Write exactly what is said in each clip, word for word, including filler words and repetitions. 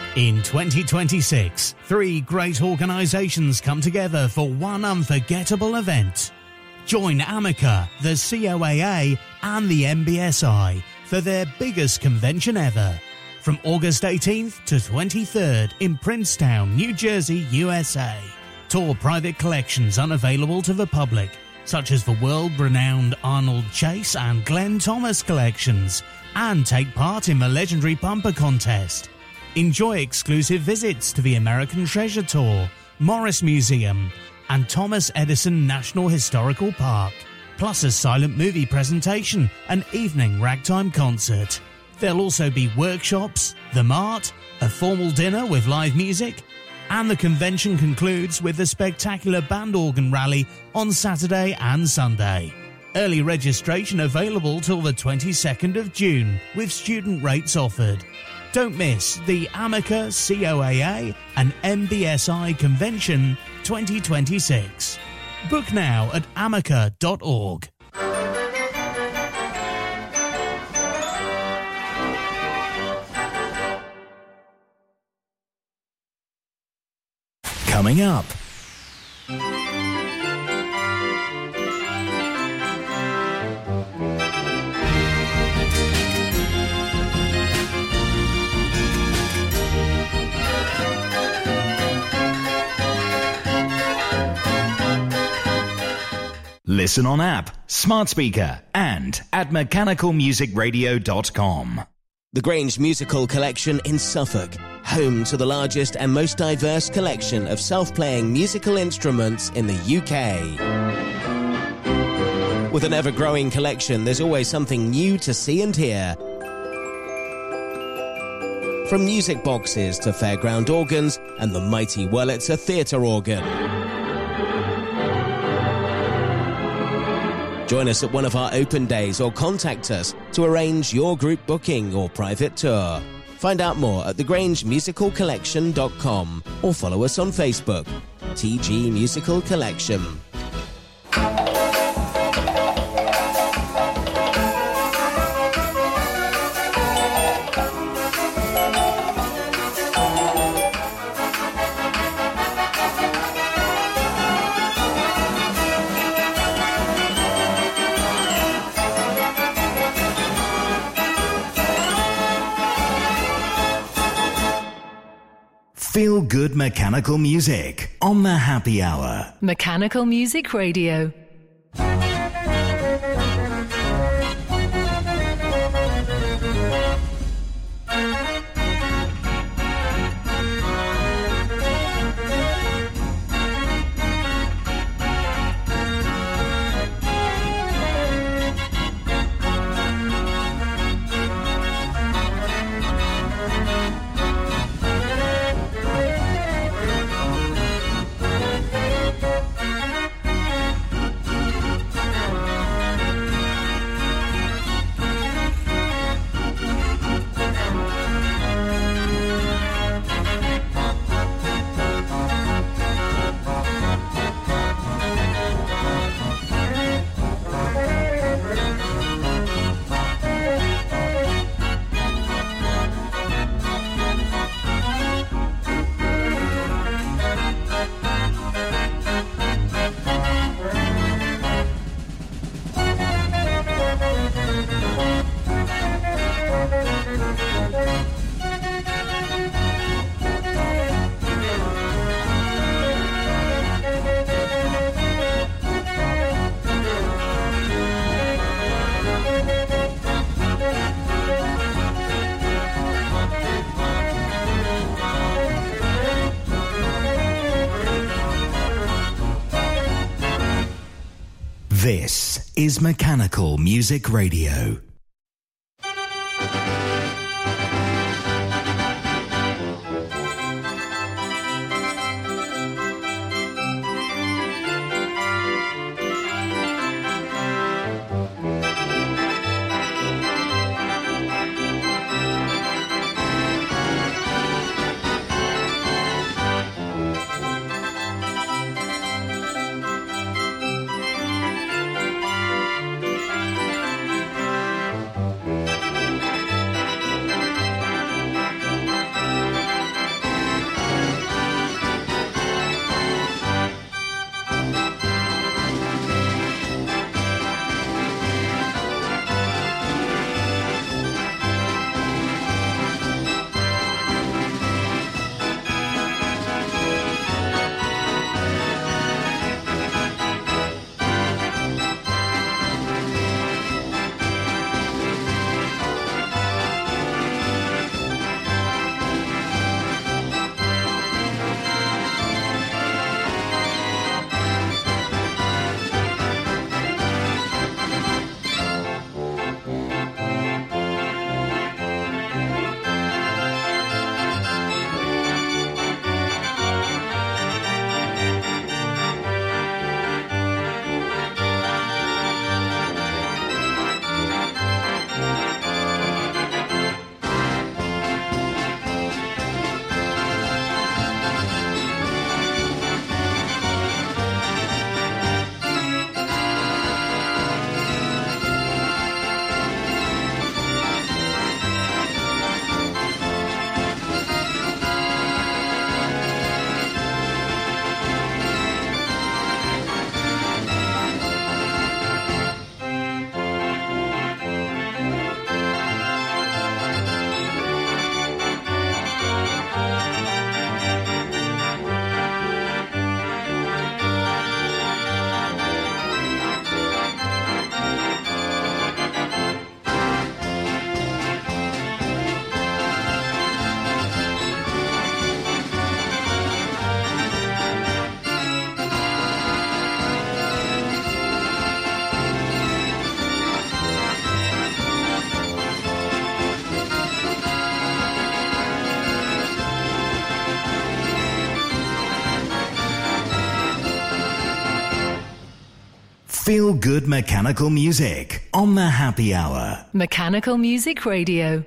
In twenty twenty-six, three great organisations come together for one unforgettable event. Join Amica, the C O A A and the M B S I for their biggest convention ever. From August eighteenth to twenty-third in Princetown, New Jersey, U S A. Tour private collections unavailable to the public, such as the world-renowned Arnold Chase and Glenn Thomas collections, and take part in the legendary bumper contest. Enjoy exclusive visits to the American Treasure Tour, Morris Museum, and Thomas Edison National Historical Park, plus a silent movie presentation and evening ragtime concert. There'll also be workshops, the mart, a formal dinner with live music, and the convention concludes with the spectacular band organ rally on Saturday and Sunday. Early registration available till the twenty-second of June, with student rates offered. Don't miss the Amica, C O A A and M B S I Convention twenty twenty-six. Book now at amica dot org. Coming up. Listen on app, smart speaker, and at mechanical music radio dot com. The Grange Musical Collection in Suffolk, home to the largest and most diverse collection of self-playing musical instruments in the U K. With an ever-growing collection, there's always something new to see and hear. From music boxes to fairground organs and the mighty Wurlitzer theatre organ. Join us at one of our open days or contact us to arrange your group booking or private tour. Find out more at the grange musical collection dot com or follow us on Facebook. T G Musical Collection. Feel good mechanical music on the Happy Hour. Mechanical Music Radio. This is Mechanical Music Radio. Feel good mechanical music on the Happy Hour. Mechanical Music Radio.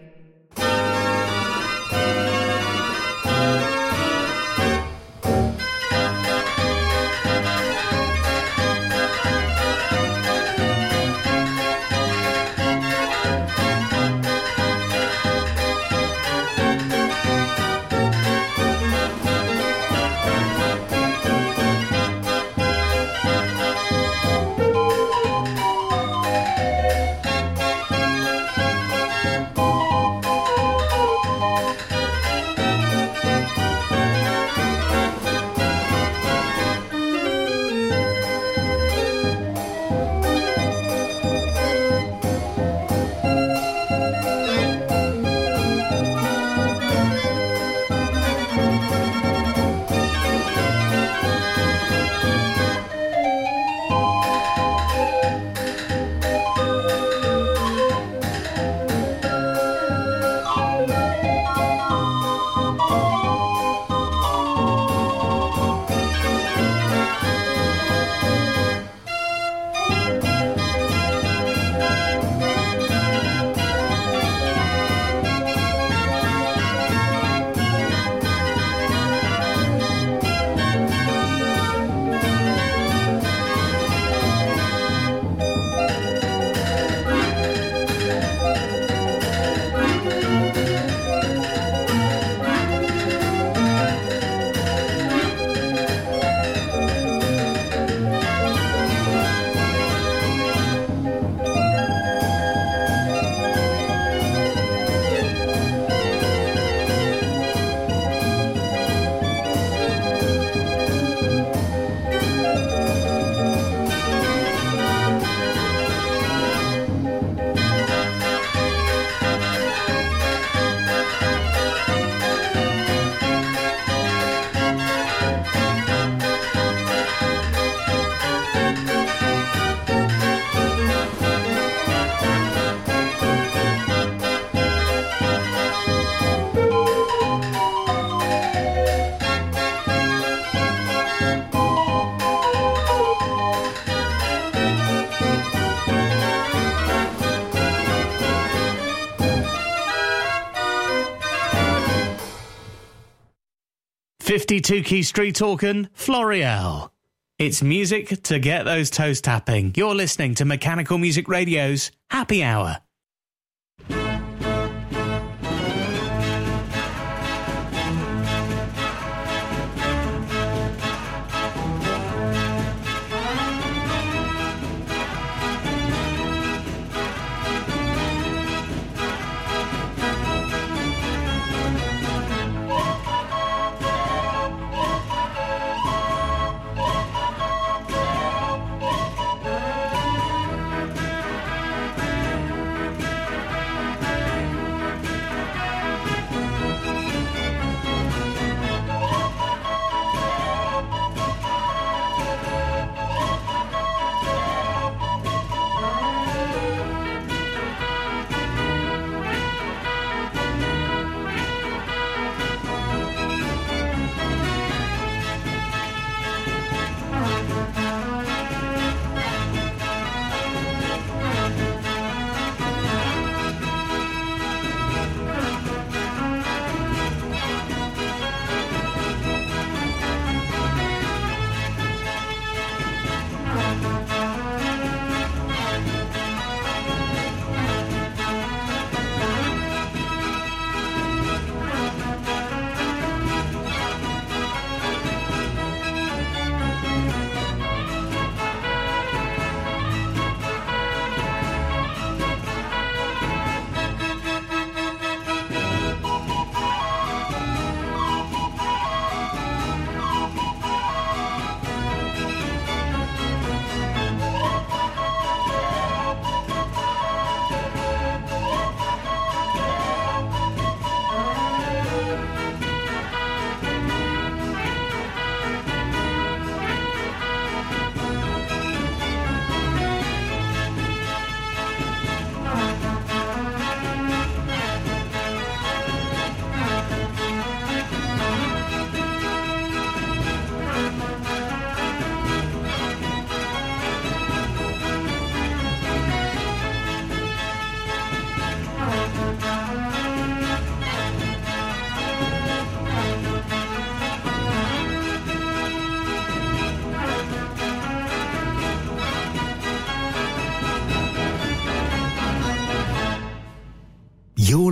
fifty-two Key Street Organ, Florial. It's music to get those toes tapping. You're listening to Mechanical Music Radio's Happy Hour.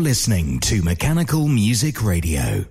listening to Mechanical Music Radio.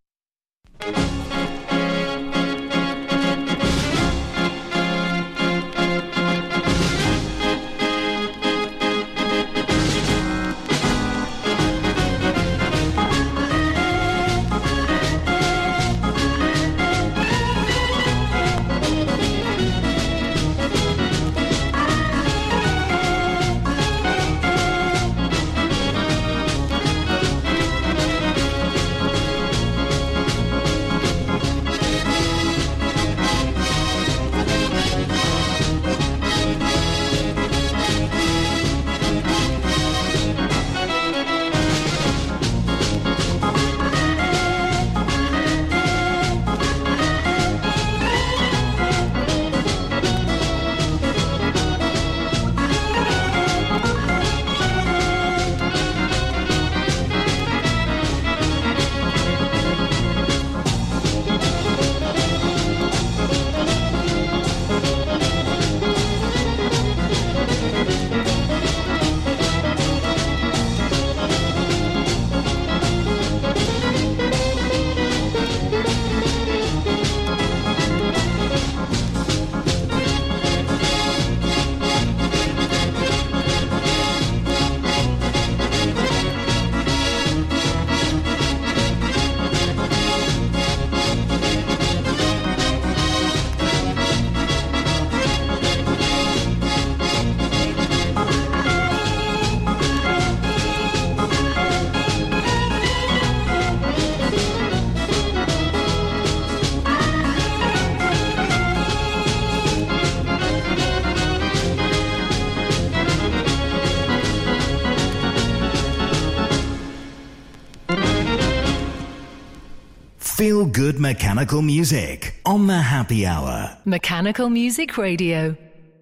Feel good mechanical music on the Happy Hour. Mechanical Music Radio.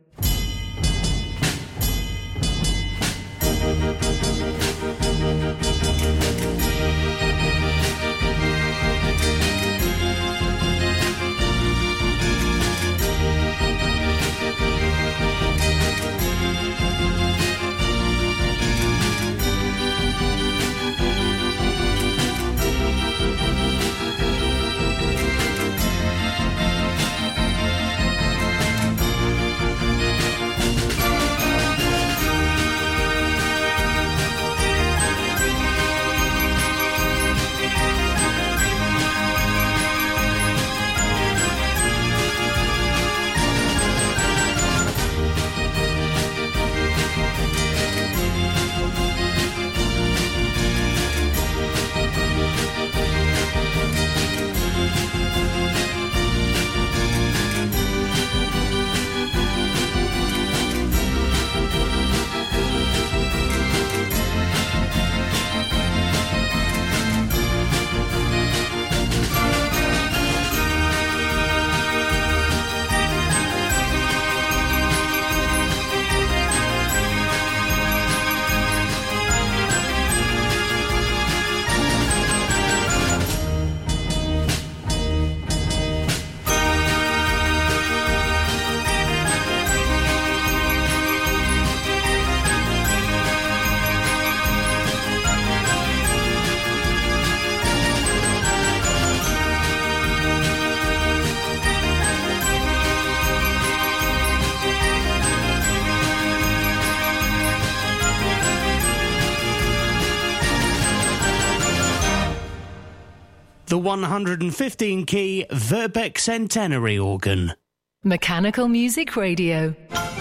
The one hundred fifteen key Verbeck Centenary organ. Mechanical Music Radio.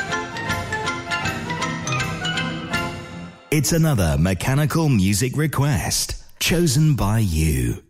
It's another mechanical music request chosen by you.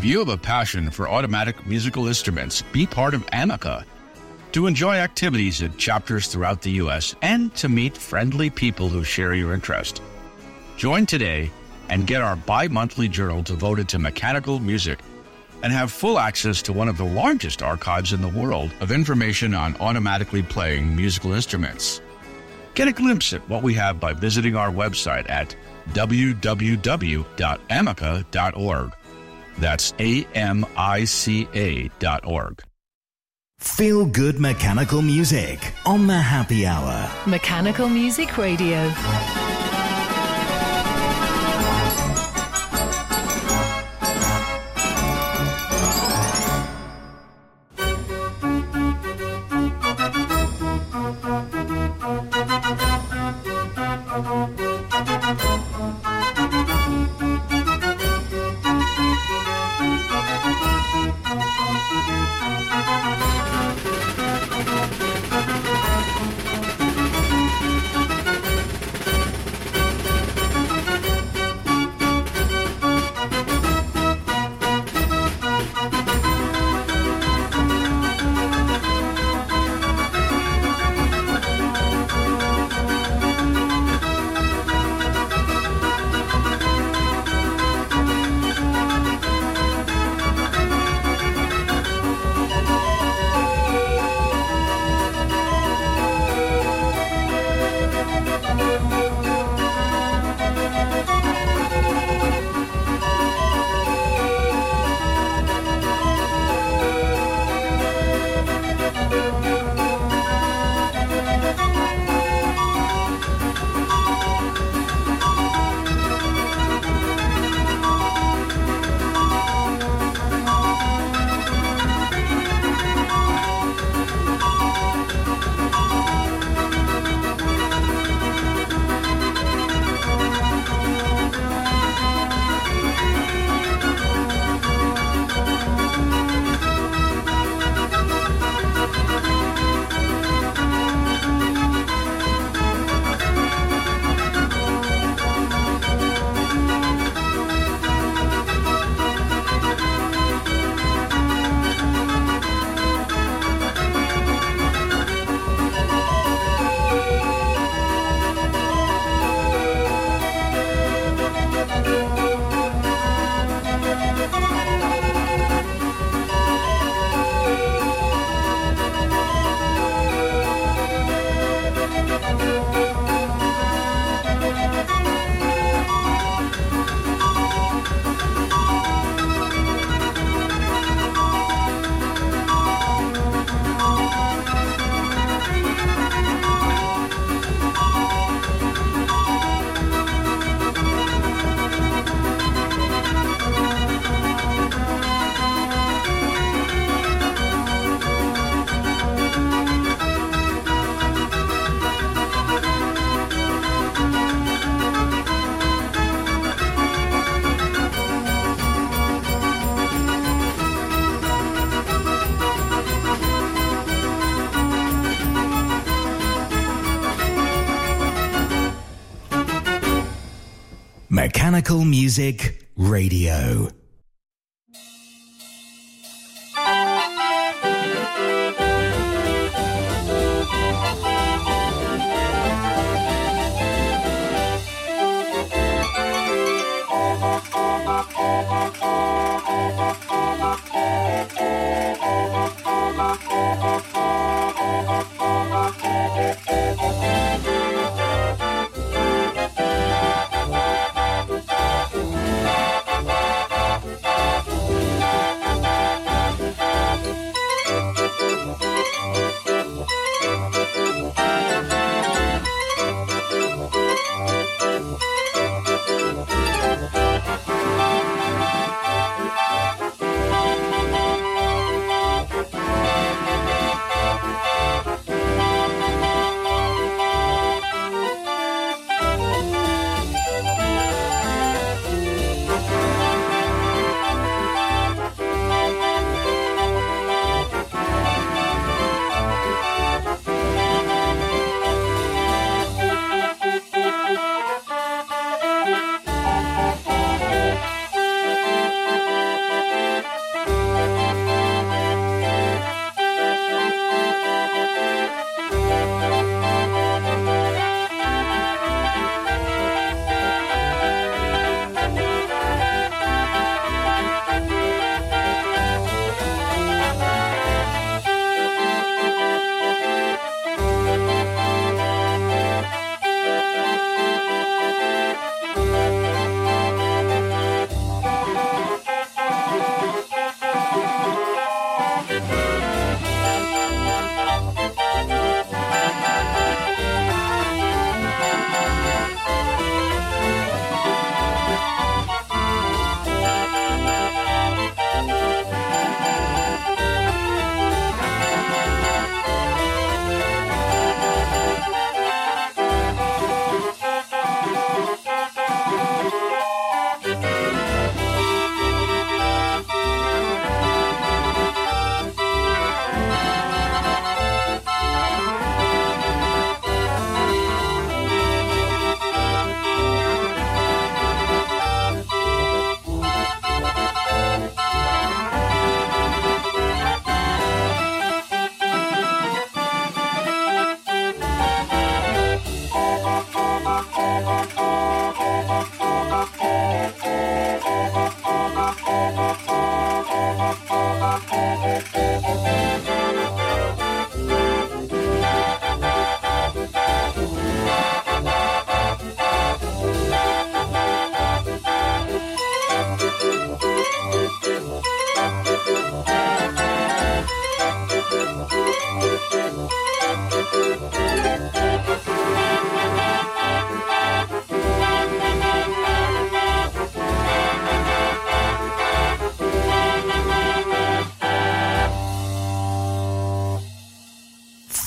If you have a passion for automatic musical instruments, be part of Amica. To enjoy activities at chapters throughout the U S and to meet friendly people who share your interest. Join today and get our bi-monthly journal devoted to mechanical music and have full access to one of the largest archives in the world of information on automatically playing musical instruments. Get a glimpse at what we have by visiting our website at w w w dot amica dot org. That's A M I C A dot org. Feel good mechanical music on the Happy Hour. Mechanical Music Radio. Mechanical Music Radio.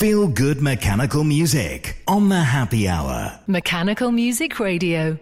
Feel good mechanical music on the Happy Hour. Mechanical Music Radio.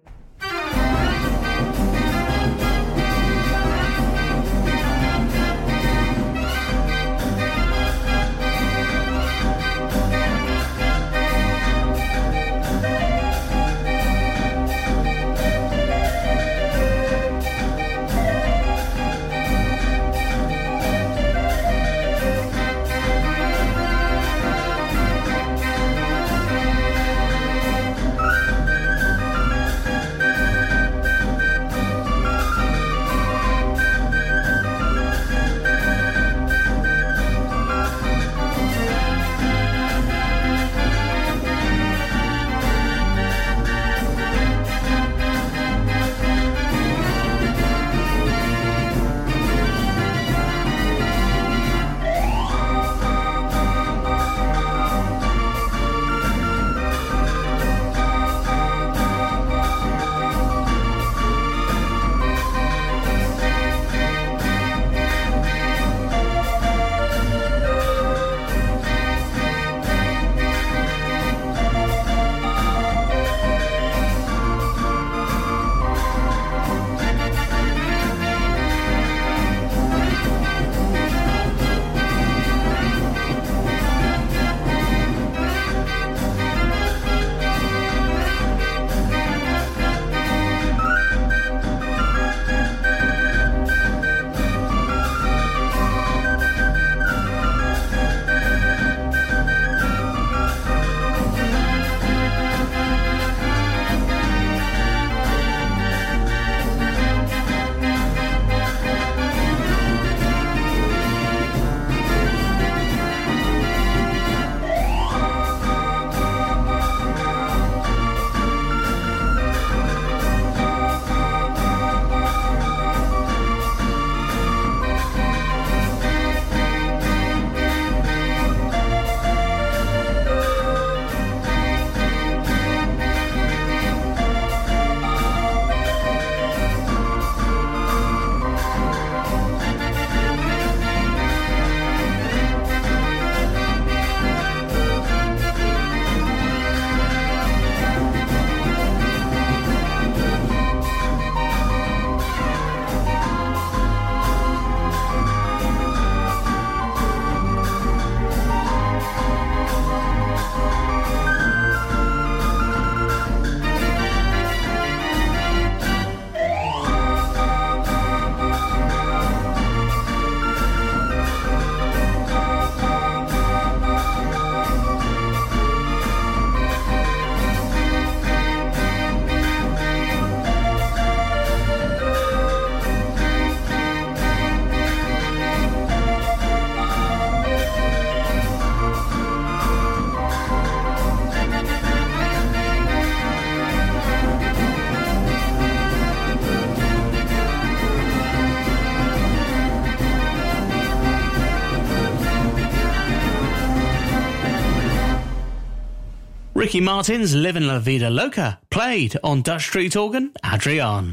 Ricky Martin's Livin' La Vida Loca, played on Dutch Street organ, Adrian.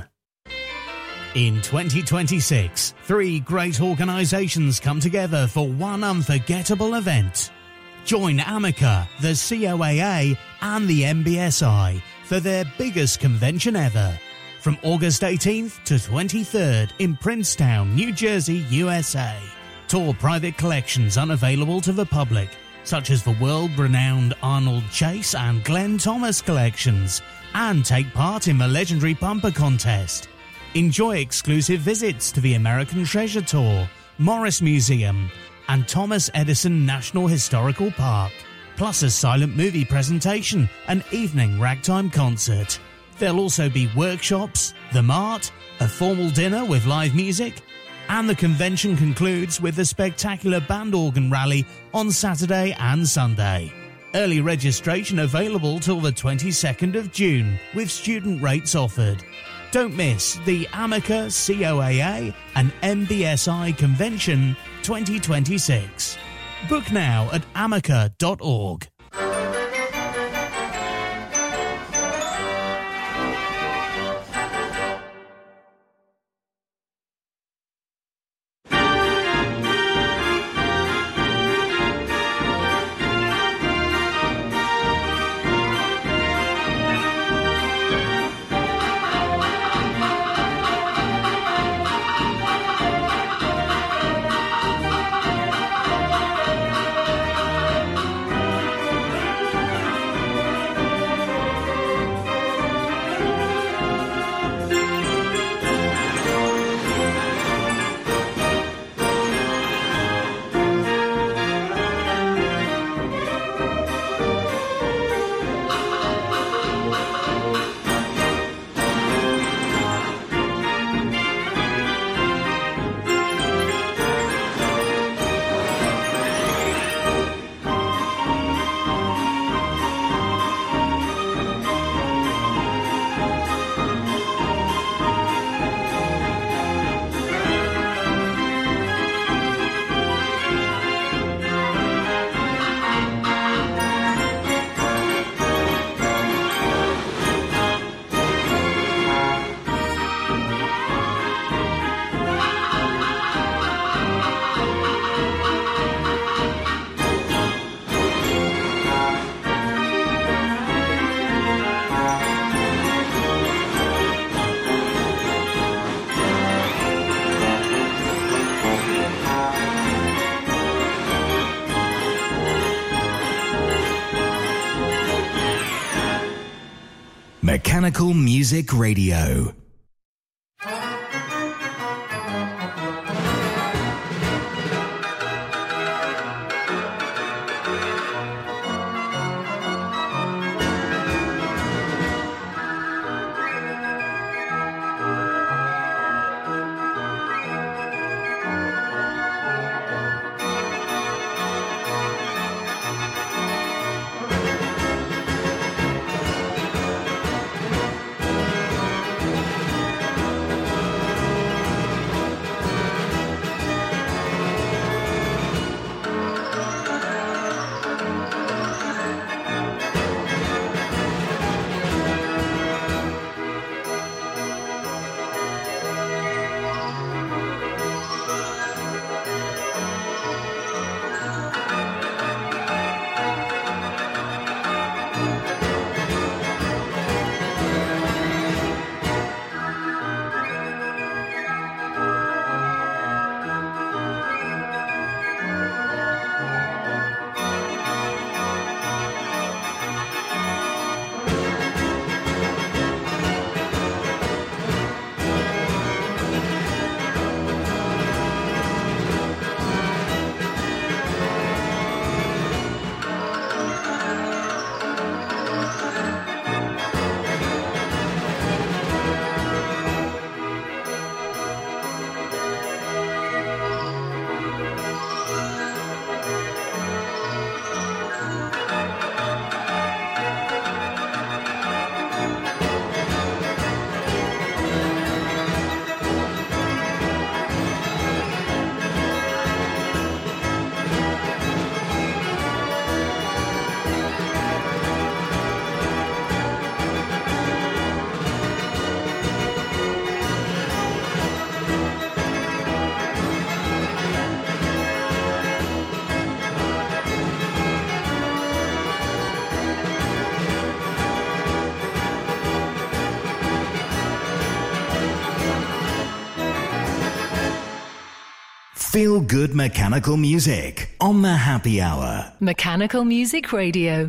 In twenty twenty-six, three great organisations come together for one unforgettable event. Join Amica, the C O A A and the M B S I for their biggest convention ever. From August eighteenth to twenty-third in Princetown, New Jersey, U S A. Tour private collections unavailable to the public, such as the world-renowned Arnold Chase and Glenn Thomas collections, and take part in the legendary Bumper Contest. Enjoy exclusive visits to the American Treasure Tour, Morris Museum, and Thomas Edison National Historical Park, plus a silent movie presentation and evening ragtime concert. There'll also be workshops, the Mart, a formal dinner with live music, and the convention concludes with a spectacular band organ rally on Saturday and Sunday. Early registration available till the twenty-second of June, with student rates offered. Don't miss the Amica, C O A A and M B S I Convention twenty twenty-six. Book now at amica dot org. Mechanical Music Radio. Feel good mechanical music on the Happy Hour. Mechanical Music Radio.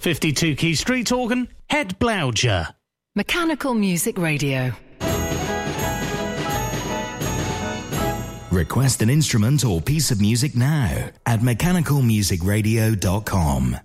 fifty-two key street organ, head blouger. Mechanical Music Radio. Request an instrument or piece of music now at mechanical music radio dot com.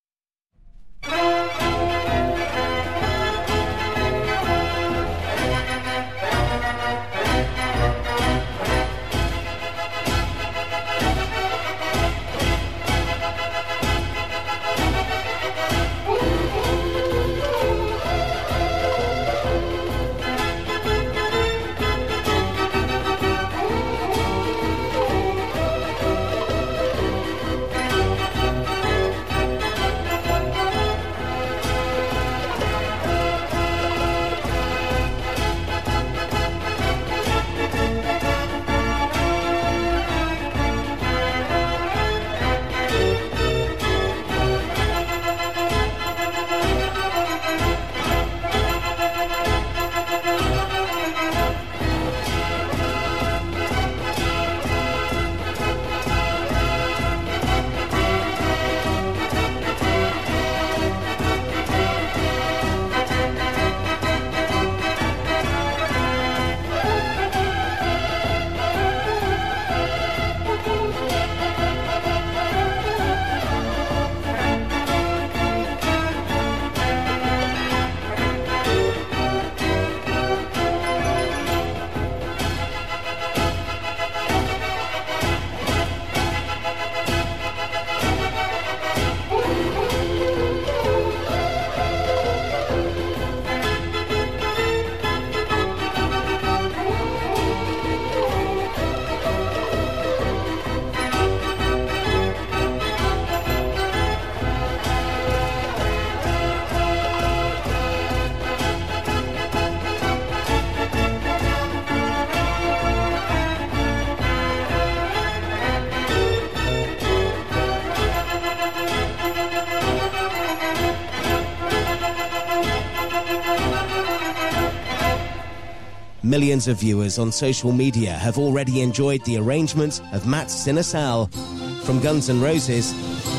Millions of viewers on social media have already enjoyed the arrangement of Mats Sinisal from Guns N' Roses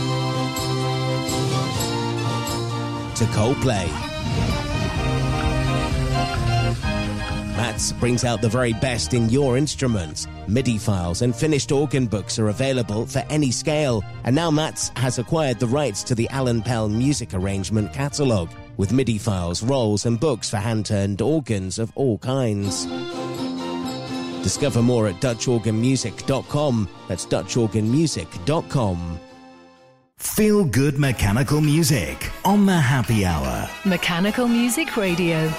to Coldplay. Mats brings out the very best in your instruments. MIDI files and finished organ books are available for any scale, and now Mats has acquired the rights to the Alan Pell music arrangement catalogue, with MIDI files, rolls and books for hand-turned organs of all kinds. Discover more at dutch organ music dot com. That's dutch organ music dot com. Feel good mechanical music on the Happy Hour. Mechanical Music Radio.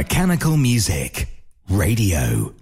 Mechanical Music Radio.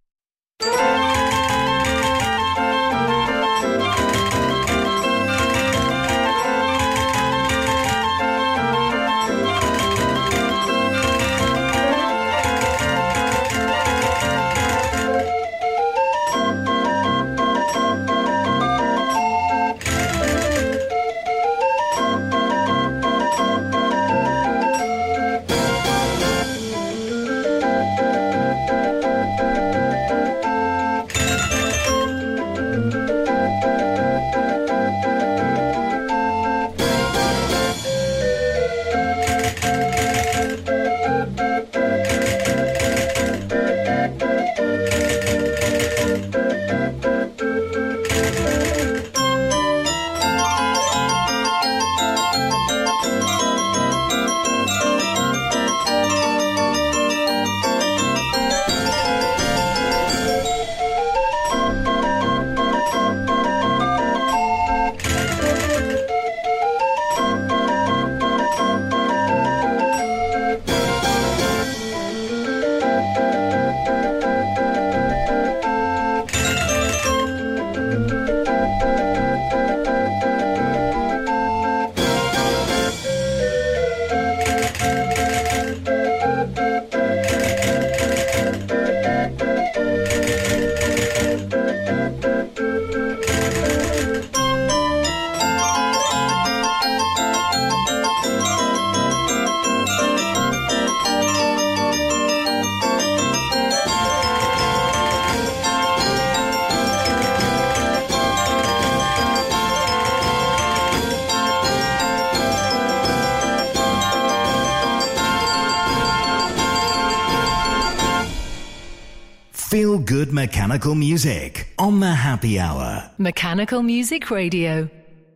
Feel good mechanical music on the Happy Hour. Mechanical Music Radio.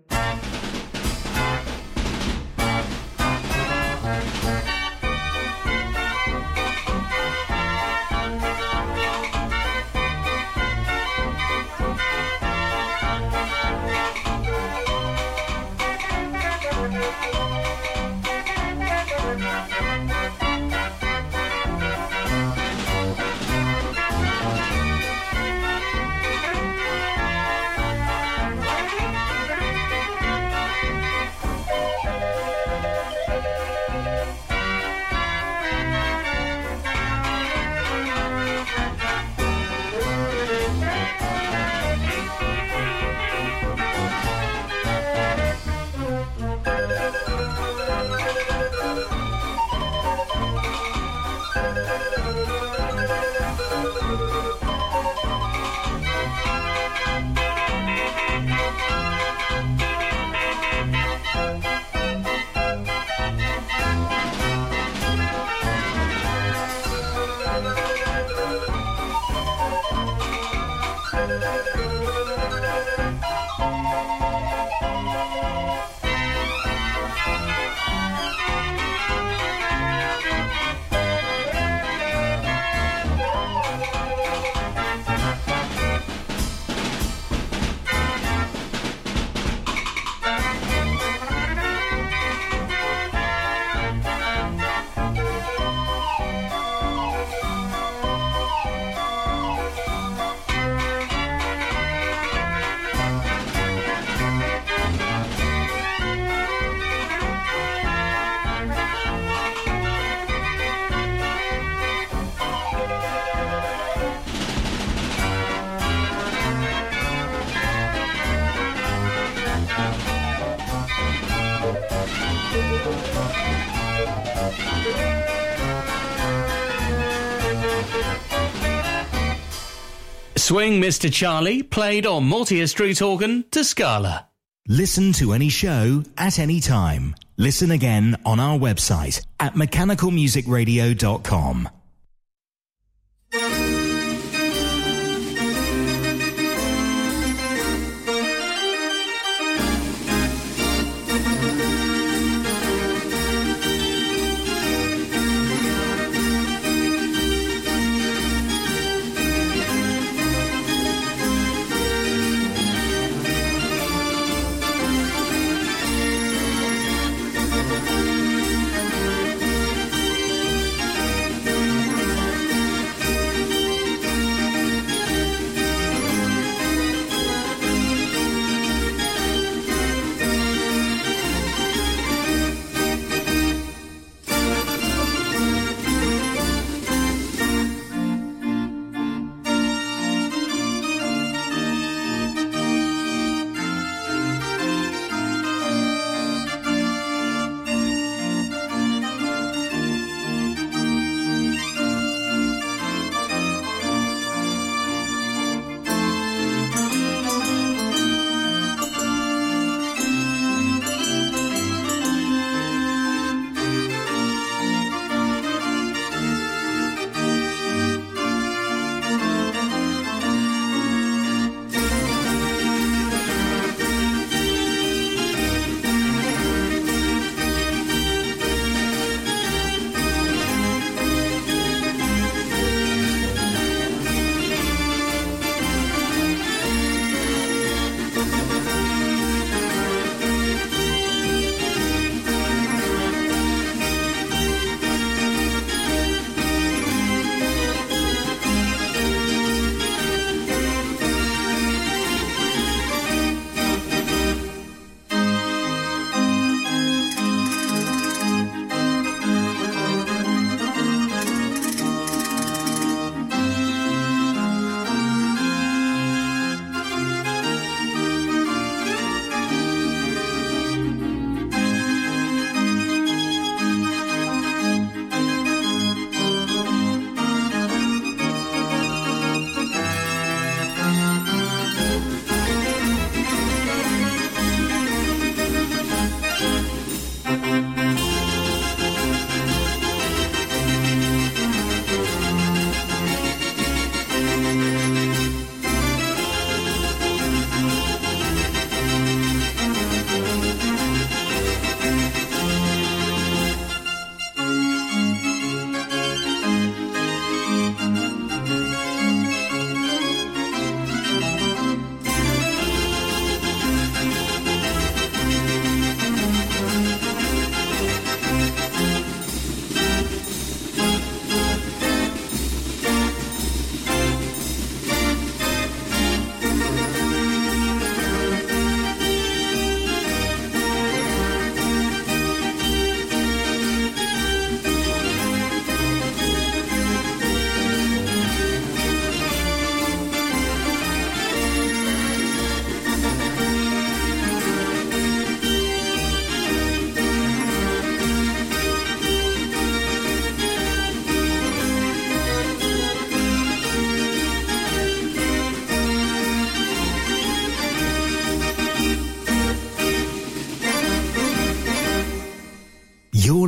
Swing Mister Charlie, played on Mortier Street organ to Scala. Listen to any show at any time. Listen again on our website at mechanical music radio dot com.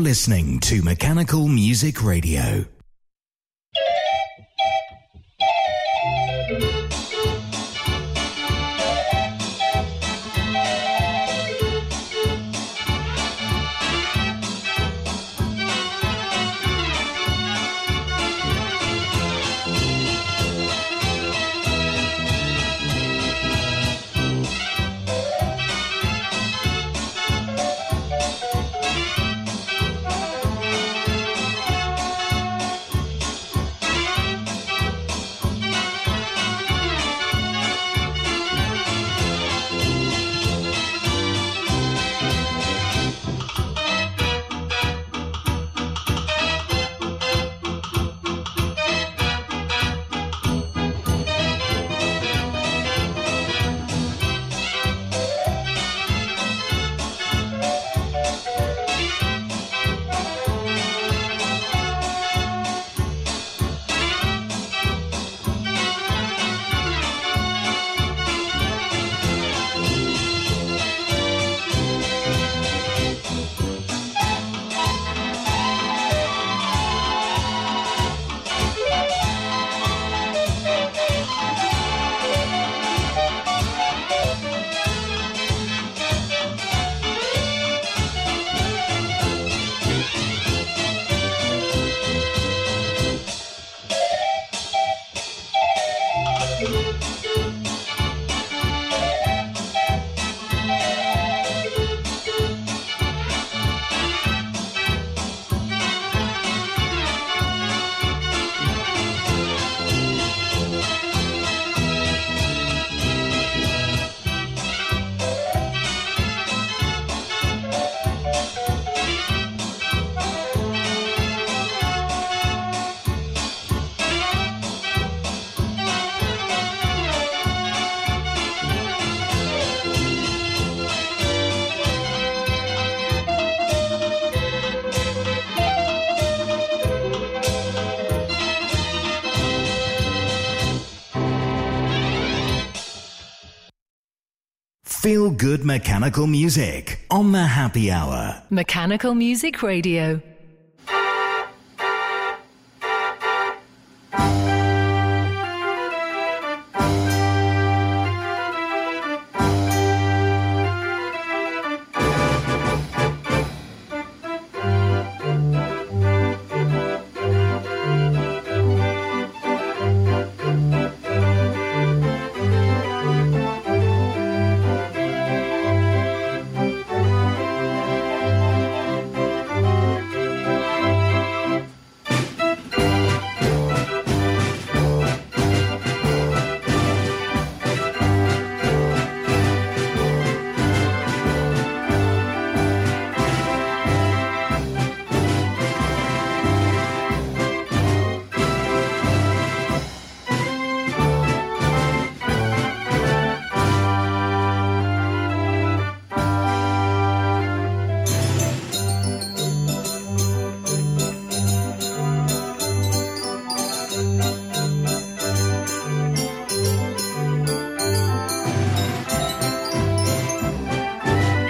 listening to Mechanical Music Radio. Feel good mechanical music on the Happy Hour. Mechanical Music Radio.